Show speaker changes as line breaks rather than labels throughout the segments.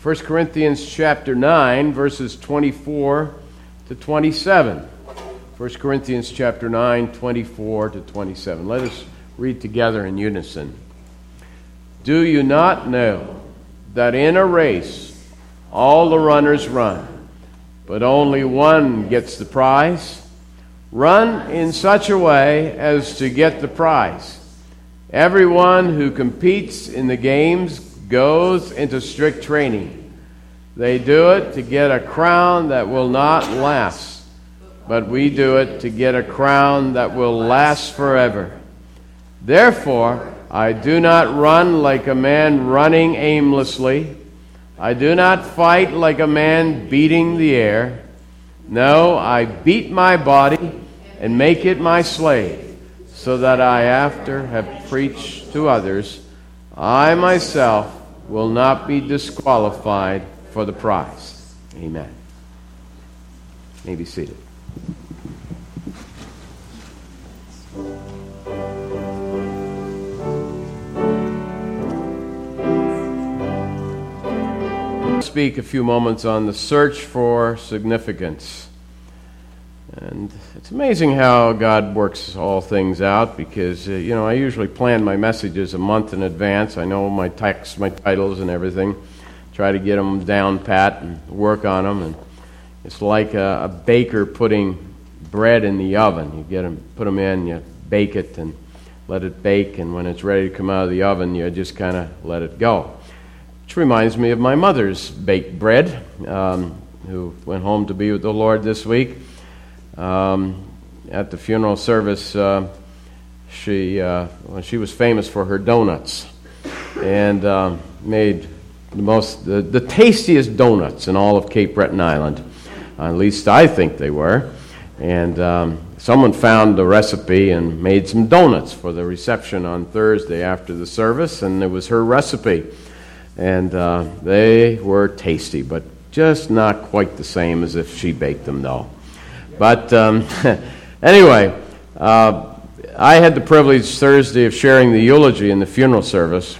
1 Corinthians chapter 9, verses 24 to 27. 1 Corinthians chapter 9, 24 to 27. Let us read together in unison. Do you not know that in a race all the runners run, but only one gets the prize? Run in such a way as to get the prize. Everyone who competes in the games goes into strict training. They do it to get a crown that will not last, but we do it to get a crown that will last forever. Therefore, I do not run like a man running aimlessly. I do not fight like a man beating the air. No, I beat my body and make it my slave, so that I, after have preached to others, I myself will not be disqualified for the prize. Amen. You may be seated. I'll speak a few moments on the search for significance. And it's amazing how God works all things out because, I usually plan my messages a month in advance. I know my texts, my titles and everything. Try to get them down pat and work on them. And it's like a baker putting bread in the oven. You put them in, you bake it and let it bake. And when it's ready to come out of the oven, you just kind of let it go. Which reminds me of my mother's baked bread, who went home to be with the Lord this week. At the funeral service, she was famous for her donuts, and made the tastiest donuts in all of Cape Breton Island. At least I think they were. And someone found the recipe and made some donuts for the reception on Thursday after the service, and it was her recipe. And they were tasty, but just not quite the same as if she baked them, though. But anyway, I had the privilege Thursday of sharing the eulogy in the funeral service.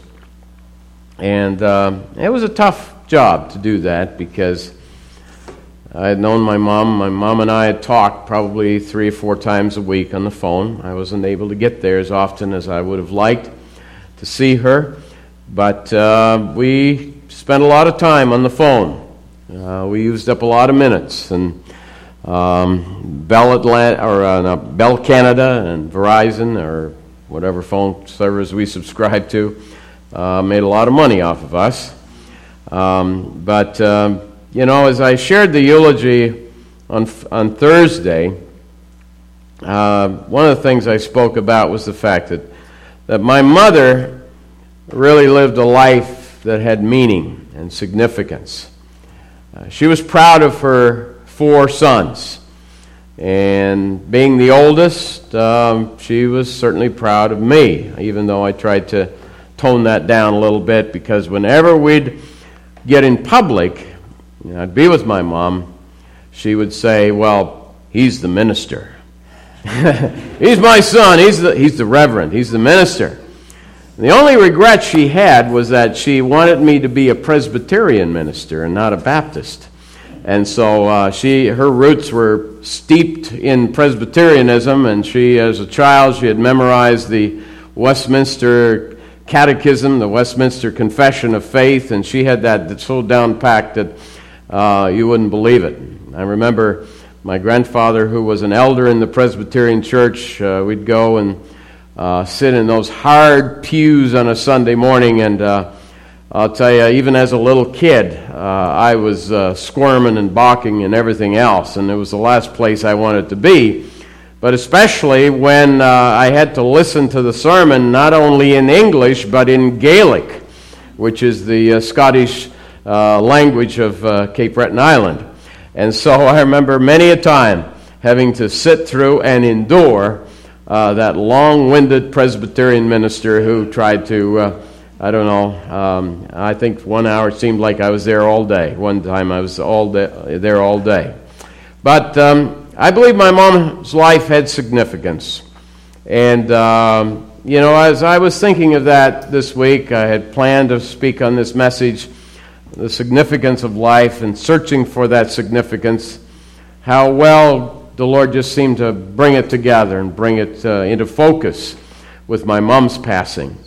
And it was a tough job to do that because I had known my mom. My mom and I had talked probably 3 or 4 times a week on the phone. I wasn't able to get there as often as I would have liked to see her. But we spent a lot of time on the phone. We used up a lot of minutes. And Bell Canada and Verizon or whatever phone service we subscribe to made a lot of money off of us. But as I shared the eulogy on Thursday, one of the things I spoke about was the fact that my mother really lived a life that had meaning and significance. She was proud of her 4 sons. And being the oldest, she was certainly proud of me, even though I tried to tone that down a little bit, because whenever we'd get in public, I'd be with my mom, she would say, well, he's the minister. He's my son, he's the reverend, he's the minister. And the only regret she had was that she wanted me to be a Presbyterian minister and not a Baptist. And so her roots were steeped in Presbyterianism, and she, as a child, she had memorized the Westminster Catechism, the Westminster Confession of Faith, and she had that so down-packed that you wouldn't believe it. I remember my grandfather, who was an elder in the Presbyterian church, we'd go and sit in those hard pews on a Sunday morning, and I'll tell you, even as a little kid, I was squirming and balking and everything else, and it was the last place I wanted to be. But especially when I had to listen to the sermon not only in English, but in Gaelic, which is the Scottish language of Cape Breton Island. And so I remember many a time having to sit through and endure that long-winded Presbyterian minister who tried to... I think 1 hour seemed like I was there all day. One time I was there all day. But I believe my mom's life had significance. And, as I was thinking of that this week, I had planned to speak on this message the significance of life and searching for that significance, how well the Lord just seemed to bring it together and bring it into focus with my mom's passing.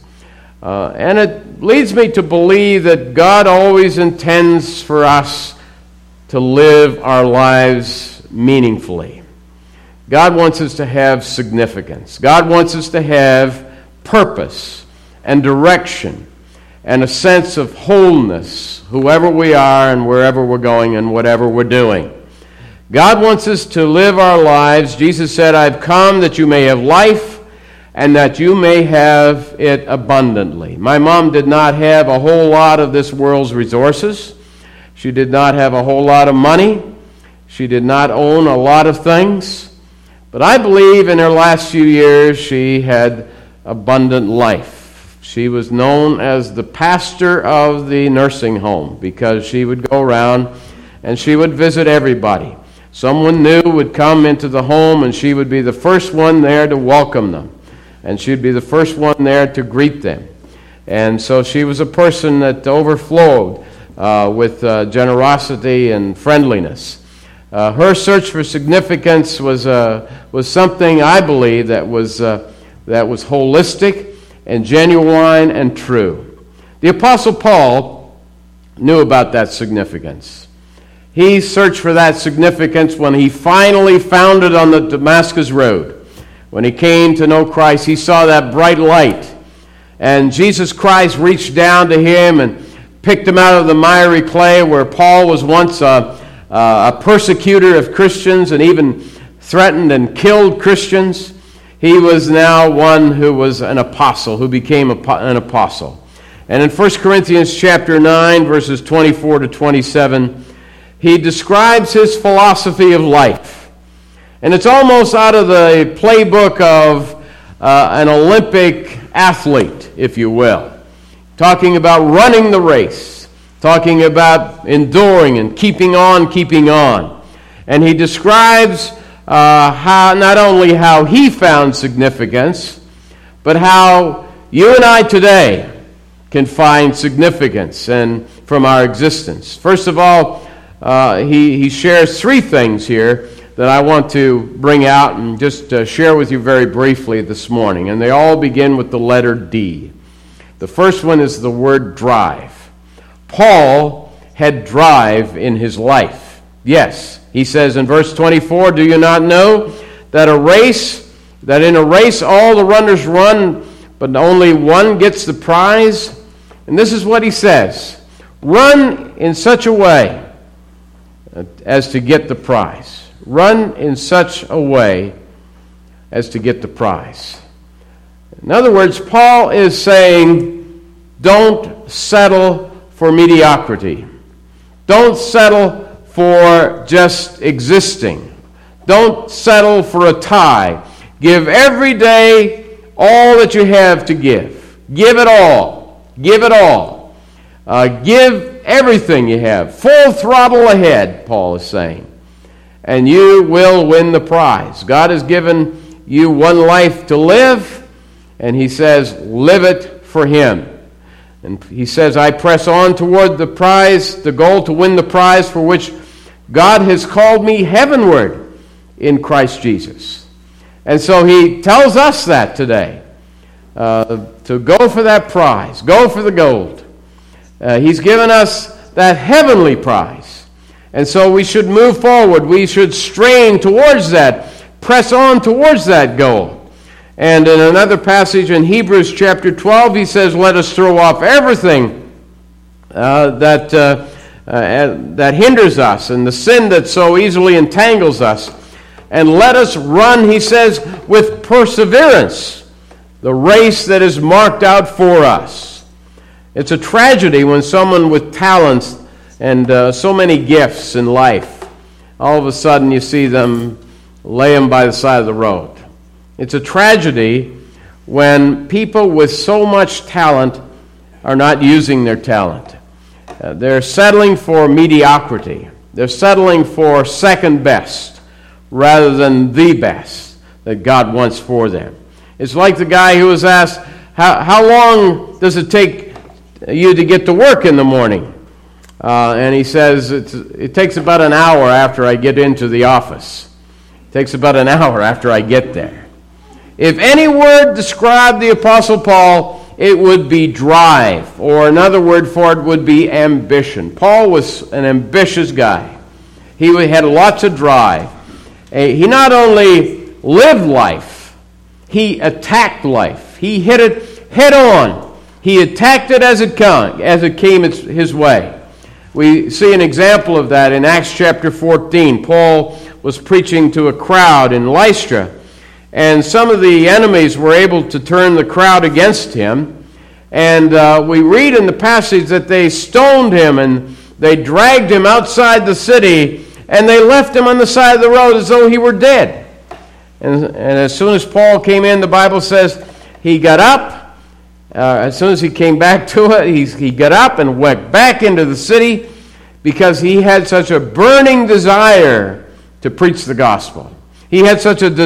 And it leads me to believe that God always intends for us to live our lives meaningfully. God wants us to have significance. God wants us to have purpose and direction and a sense of wholeness, whoever we are and wherever we're going and whatever we're doing. God wants us to live our lives. Jesus said, "I've come that you may have life and that you may have it abundantly." My mom did not have a whole lot of this world's resources. She did not have a whole lot of money. She did not own a lot of things. But I believe in her last few years she had abundant life. She was known as the pastor of the nursing home because she would go around and she would visit everybody. Someone new would come into the home and she would be the first one there to welcome them. And she'd be the first one there to greet them. And so she was a person that overflowed with generosity and friendliness. Her search for significance was something, I believe, that was holistic and genuine and true. The Apostle Paul knew about that significance. He searched for that significance when he finally found it on the Damascus Road. When he came to know Christ, he saw that bright light. And Jesus Christ reached down to him and picked him out of the miry clay where Paul was once a persecutor of Christians and even threatened and killed Christians. He was now one who was an apostle, who became an apostle. And in 1 Corinthians chapter 9, verses 24 to 27, he describes his philosophy of life. And it's almost out of the playbook of an Olympic athlete, if you will. Talking about running the race. Talking about enduring and keeping on. And he describes how not only how he found significance, but how you and I today can find significance and from our existence. First of all, he shares three things here that I want to bring out and just share with you very briefly this morning. And they all begin with the letter D. The first one is the word drive. Paul had drive in his life. Yes, he says in verse 24, "Do you not know that in a race all the runners run, but only one gets the prize?" And this is what he says: "Run in such a way as to get the prize." Run in such a way as to get the prize. In other words, Paul is saying, don't settle for mediocrity. Don't settle for just existing. Don't settle for a tie. Give every day all that you have to give. Give it all. Give it all. Give everything you have. Full throttle ahead, Paul is saying. And you will win the prize. God has given you one life to live, and he says, live it for him. And he says, I press on toward the prize, the goal to win the prize for which God has called me heavenward in Christ Jesus. And so he tells us that today, to go for that prize, go for the gold. He's given us that heavenly prize. And so we should move forward. We should strain towards that, press on towards that goal. And in another passage in Hebrews chapter 12, he says, let us throw off everything that hinders us and the sin that so easily entangles us. And let us run, he says, with perseverance, the race that is marked out for us. It's a tragedy when someone with talents and so many gifts in life, all of a sudden you see them lay them by the side of the road. It's a tragedy when people with so much talent are not using their talent. They're settling for mediocrity. They're settling for second best rather than the best that God wants for them. It's like the guy who was asked, how long does it take you to get to work in the morning? And he says, it takes about an hour after I get into the office. It takes about an hour after I get there. If any word described the Apostle Paul, it would be drive, or another word for it would be ambition. Paul was an ambitious guy. He had lots of drive. He not only lived life, he attacked life. He hit it head on. He attacked it as it came his way. We see an example of that in Acts chapter 14. Paul was preaching to a crowd in Lystra, and some of the enemies were able to turn the crowd against him. And we read in the passage that they stoned him and they dragged him outside the city, and they left him on the side of the road as though he were dead. And as soon as Paul came in, the Bible says he got up. As soon as he came back to it, he got up and went back into the city because he had such a burning desire to preach the gospel. He had such a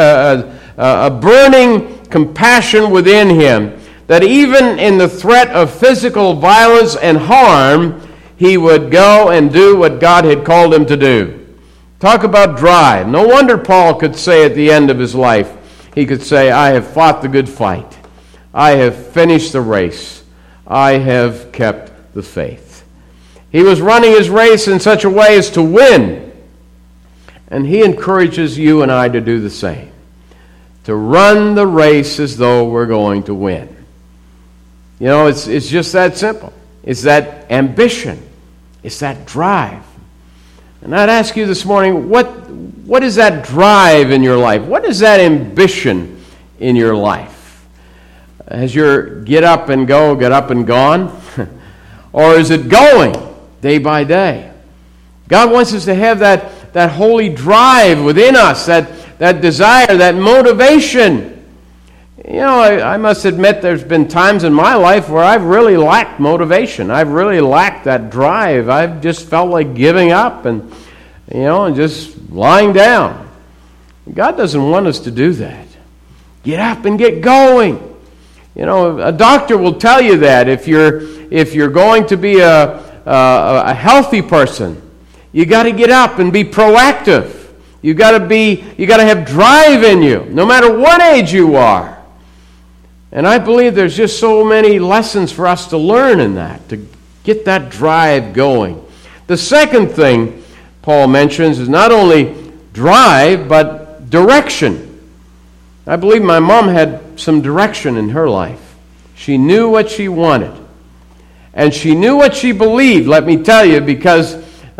burning compassion within him that even in the threat of physical violence and harm, he would go and do what God had called him to do. Talk about drive. No wonder Paul could say at the end of his life, he could say, I have fought the good fight. I have finished the race. I have kept the faith. He was running his race in such a way as to win. And he encourages you and I to do the same. To run the race as though we're going to win. You know, it's just that simple. It's that ambition. It's that drive. And I'd ask you this morning, what is that drive in your life? What is that ambition in your life? Has your get up and gone? Or is it going day by day? God wants us to have that holy drive within us, that desire, that motivation. You know, I must admit there's been times in my life where I've really lacked motivation. I've really lacked that drive. I've just felt like giving up and just lying down. God doesn't want us to do that. Get up and get going. You know, a doctor will tell you that if you're going to be a healthy person, you got to get up and be proactive. You got to have drive in you, no matter what age you are. And I believe there's just so many lessons for us to learn in that, to get that drive going. The second thing Paul mentions is not only drive, but direction. I believe my mom had some direction in her life. She knew what she wanted. And she knew what she believed, let me tell you, because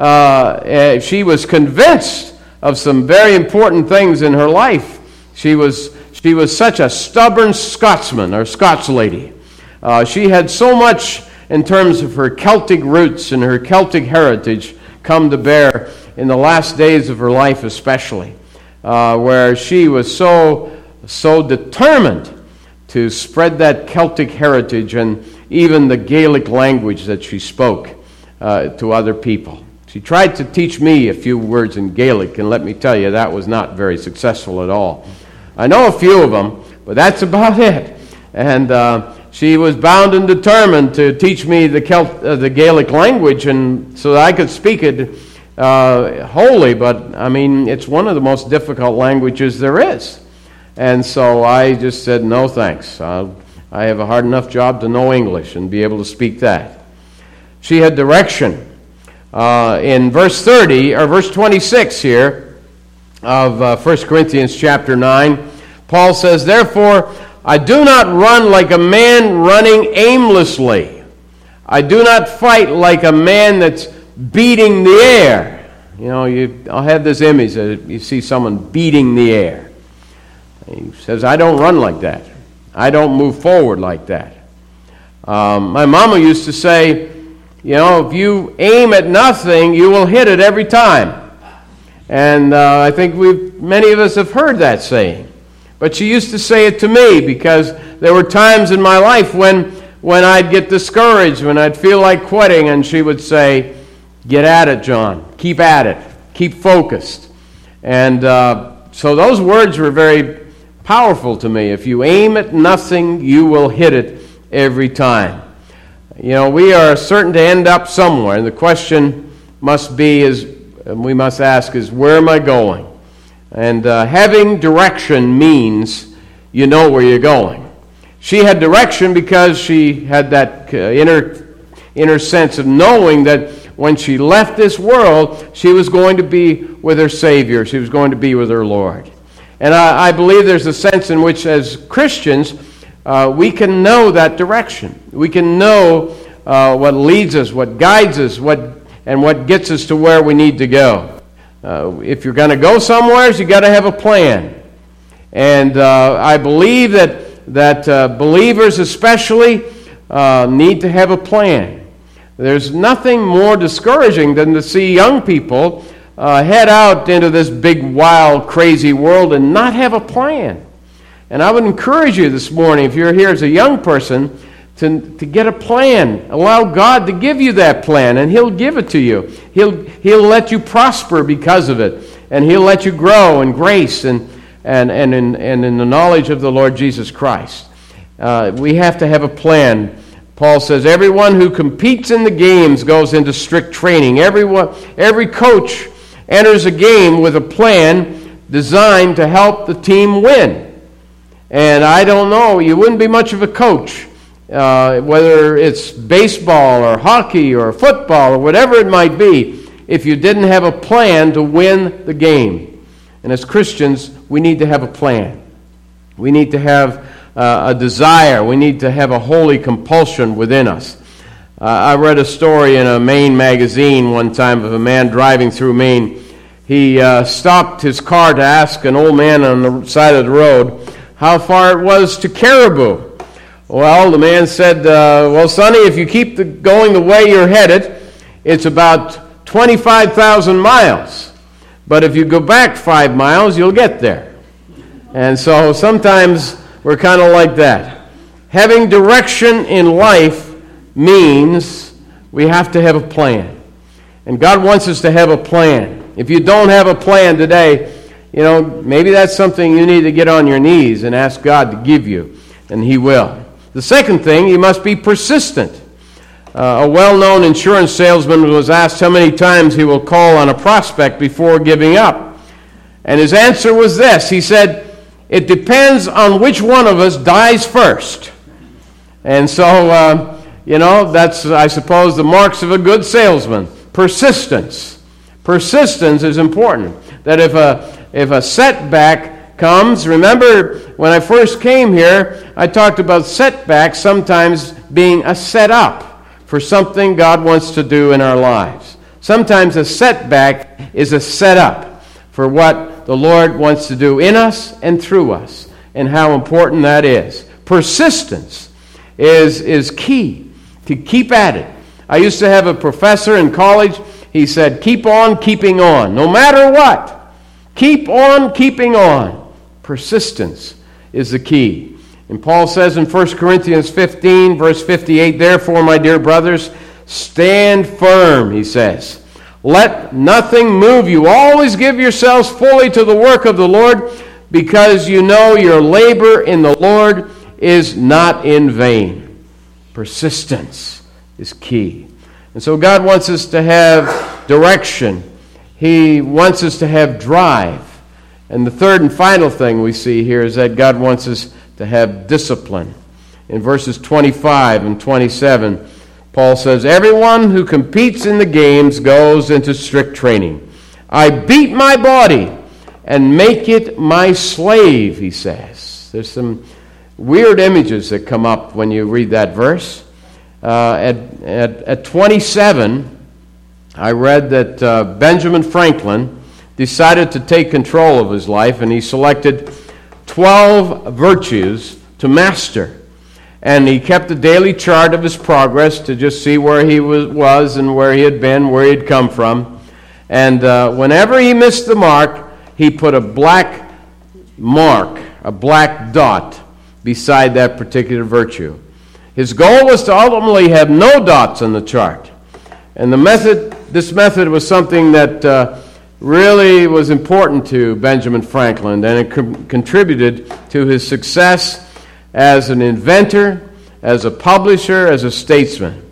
she was convinced of some very important things in her life. She was such a stubborn Scotsman, or Scots lady. She had so much in terms of her Celtic roots and her Celtic heritage come to bear in the last days of her life especially, where she was so determined to spread that Celtic heritage and even the Gaelic language that she spoke to other people. She tried to teach me a few words in Gaelic, and let me tell you, that was not very successful at all. I know a few of them, but that's about it. And she was bound and determined to teach me the Gaelic language, and so that I could speak it wholly. But I mean, it's one of the most difficult languages there is. And so I just said, no thanks. I have a hard enough job to know English and be able to speak that. She had direction. In verse 26 here of 1 Corinthians chapter 9, Paul says, therefore, I do not run like a man running aimlessly. I do not fight like a man that's beating the air. You know, I'll have this image that you see someone beating the air. He says, I don't run like that. I don't move forward like that. My mama used to say, you know, if you aim at nothing, you will hit it every time. And I think many of us have heard that saying. But she used to say it to me because there were times in my life when I'd get discouraged, when I'd feel like quitting, and she would say, get at it, John. Keep at it. Keep focused. And so those words were very powerful to me. If you aim at nothing, you will hit it every time. We are certain to end up somewhere. And the question we must ask is, where am I going? And having direction means you know where you're going. She had direction because she had that inner sense of knowing that when she left this world, she was going to be with her Savior. She was going to be with her Lord. And I believe there's a sense in which, as Christians, we can know that direction. We can know what leads us, what guides us, and what gets us to where we need to go. If you're going to go somewhere, you got to have a plan. And I believe that believers especially need to have a plan. There's nothing more discouraging than to see young people head out into this big, wild, crazy world and not have a plan. And I would encourage you this morning, if you're here as a young person, to get a plan. Allow God to give you that plan, and He'll give it to you. He'll let you prosper because of it, and He'll let you grow in grace and in the knowledge of the Lord Jesus Christ. We have to have a plan. Paul says, everyone who competes in the games goes into strict training. Every coach enters a game with a plan designed to help the team win. And I don't know, you wouldn't be much of a coach, whether it's baseball or hockey or football or whatever it might be, if you didn't have a plan to win the game. And as Christians, we need to have a plan. We need to have a desire. We need to have a holy compulsion within us. I read a story in a Maine magazine one time of a man driving through Maine. He stopped his car to ask an old man on the side of the road how far it was to Caribou. Well, the man said, well, Sonny, if you keep going the way you're headed, it's about 25,000 miles. But if you go back 5 miles, you'll get there. And so sometimes we're kind of like that. Having direction in life means we have to have a plan. And God wants us to have a plan. If you don't have a plan today, maybe that's something you need to get on your knees and ask God to give you, and He will. The second thing, you must be persistent. A well-known insurance salesman was asked how many times he will call on a prospect before giving up. And his answer was this. He said, it depends on which one of us dies first. And so, that's, I suppose, the marks of a good salesman. Persistence. Persistence is important. That if a setback comes, remember when I first came here, I talked about setbacks sometimes being a setup for something God wants to do in our lives. Sometimes a setback is a setup for what the Lord wants to do in us and through us, and how important that is. Persistence is key, to keep at it. I used to have a professor in college. He said, keep on keeping on, no matter what. Keep on keeping on. Persistence is the key. And Paul says in 1 Corinthians 15, verse 58, therefore, my dear brothers, stand firm, he says. Let nothing move you. Always give yourselves fully to the work of the Lord, because you know your labor in the Lord is not in vain. Persistence is key. And so God wants us to have direction. He wants us to have drive. And the third and final thing we see here is that God wants us to have discipline. In verses 25 and 27, Paul says, everyone who competes in the games goes into strict training. I beat my body and make it my slave, he says. There's some weird images that come up when you read that verse. At 27, I read that Benjamin Franklin decided to take control of his life, and he selected 12 virtues to master. And he kept a daily chart of his progress to just see where he was and where he had been, where he had come from. And whenever he missed the mark, he put a black mark, a black dot, beside that particular virtue. His goal was to ultimately have no dots on the chart. And this method was something that really was important to Benjamin Franklin, and it contributed to his success as an inventor, as a publisher, as a statesman.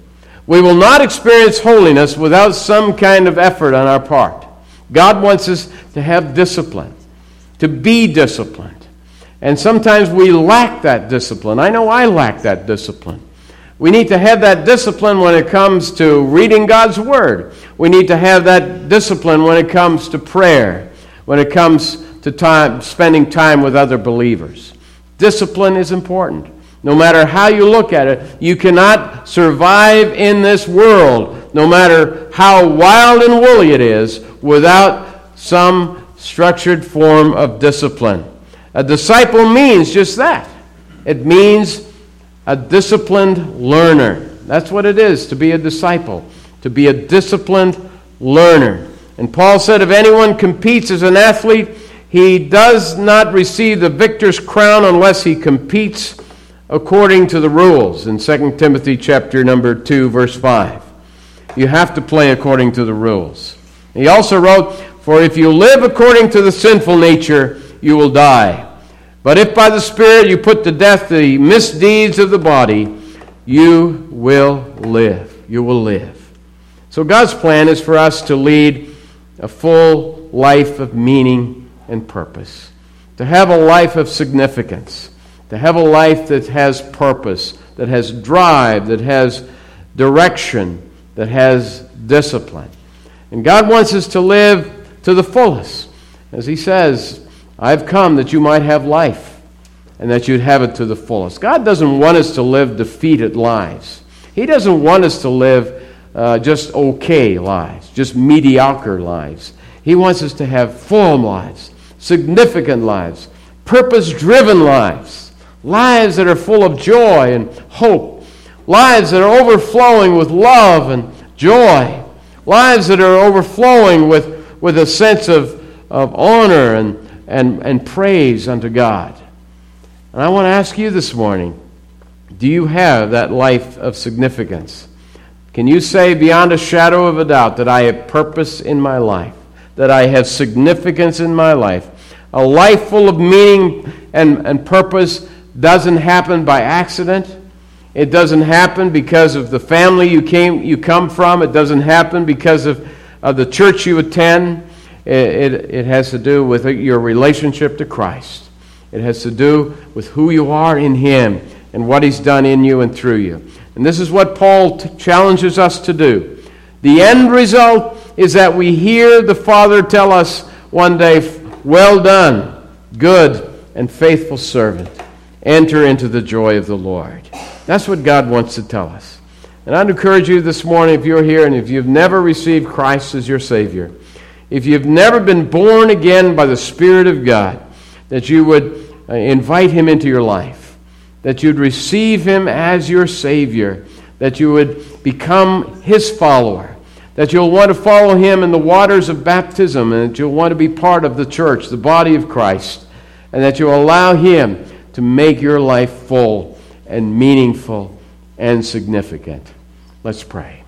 We will not experience holiness without some kind of effort on our part. God wants us to have discipline, to be disciplined. And sometimes we lack that discipline. I know I lack that discipline. We need to have that discipline when it comes to reading God's Word. We need to have that discipline when it comes to prayer, when it comes to spending time with other believers. Discipline is important. No matter how you look at it, you cannot survive in this world, no matter how wild and woolly it is, without some structured form of discipline. A disciple means just that. It means a disciplined learner. That's what it is to be a disciple, to be a disciplined learner. And Paul said if anyone competes as an athlete, he does not receive the victor's crown unless he competes according to the rules in 2 Timothy chapter number 2, verse 5. You have to play according to the rules. He also wrote, for if you live according to the sinful nature, you will die. But if by the Spirit you put to death the misdeeds of the body, you will live. You will live. So God's plan is for us to lead a full life of meaning and purpose, to have a life of significance, to have a life that has purpose, that has drive, that has direction, that has discipline. And God wants us to live to the fullest. As He says, I've come that you might have life and that you'd have it to the fullest. God doesn't want us to live defeated lives. He doesn't want us to live just okay lives, just mediocre lives. He wants us to have full lives, significant lives, purpose-driven lives. Lives that are full of joy and hope. Lives that are overflowing with love and joy. Lives that are overflowing with a sense of honor and praise unto God. And I want to ask you this morning, do you have that life of significance? Can you say beyond a shadow of a doubt that I have purpose in my life, that I have significance in my life? A life full of meaning and purpose doesn't happen by accident. It doesn't happen because of the family you come from. It doesn't happen because of the church you attend. It has to do with your relationship to Christ. It has to do with who you are in Him and what He's done in you and through you. And this is what Paul challenges us to do. The end result is that we hear the Father tell us one day, well done, good and faithful servant. Enter into the joy of the Lord. That's what God wants to tell us. And I'd encourage you this morning, if you're here and if you've never received Christ as your Savior, if you've never been born again by the Spirit of God, that you would invite Him into your life, that you'd receive Him as your Savior, that you would become His follower, that you'll want to follow Him in the waters of baptism, and that you'll want to be part of the church, the body of Christ, and that you'll allow Him to make your life full and meaningful and significant. Let's pray.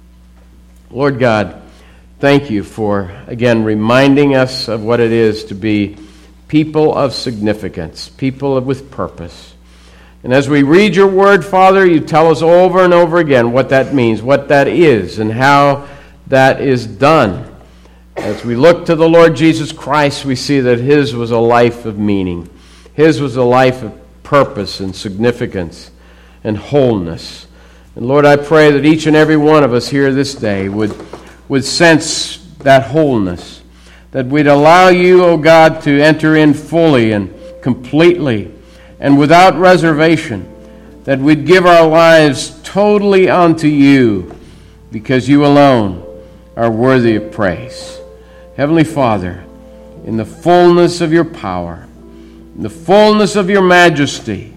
Lord God, thank you for, again, reminding us of what it is to be people of significance, people with purpose. And as we read your word, Father, you tell us over and over again what that means, what that is, and how that is done. As we look to the Lord Jesus Christ, we see that His was a life of meaning. His was a life of purpose and significance and wholeness. And Lord, I pray that each and every one of us here this day would sense that wholeness, that we'd allow you, O God, to enter in fully and completely and without reservation, that we'd give our lives totally unto you because you alone are worthy of praise. Heavenly Father, in the fullness of your power, in the fullness of your majesty,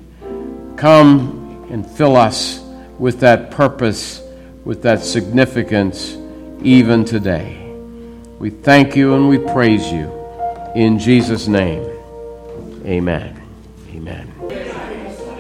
come and fill us with that purpose, with that significance, even today. We thank you and we praise you. In Jesus' name, amen. Amen.